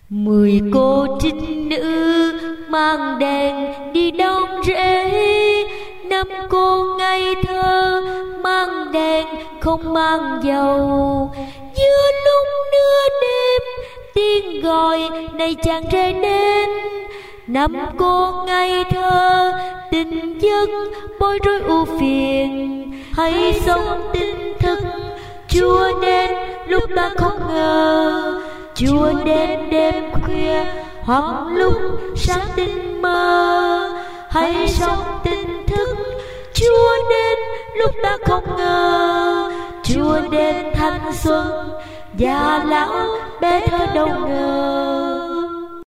10 cô trinh nữ mang đèn đi đón rể, 5 cô ngây thơ mang đèn không mang dầu. Giữa lúc nửa đêm tiếng gọi này chàng rể đến, 5 cô ngây thơ tình giấc bối rối ưu phiền. Hãy sống tỉnh thức, Chúa đến lúc ta không ngờ, Chúa đến đêm khuya hoặc lúc sáng tinh mơ. Hãy sống tỉnh thức, Chúa đến lúc ta không ngờ, Chúa đến thanh xuân già lão bé thơ đâu ngờ.